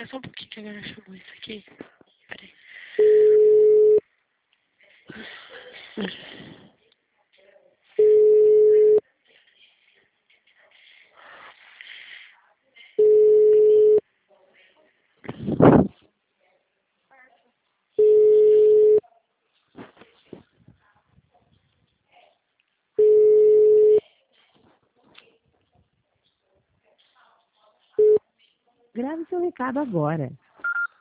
só um pouquinho que agora chamou isso aqui. Peraí. Grave seu recado agora.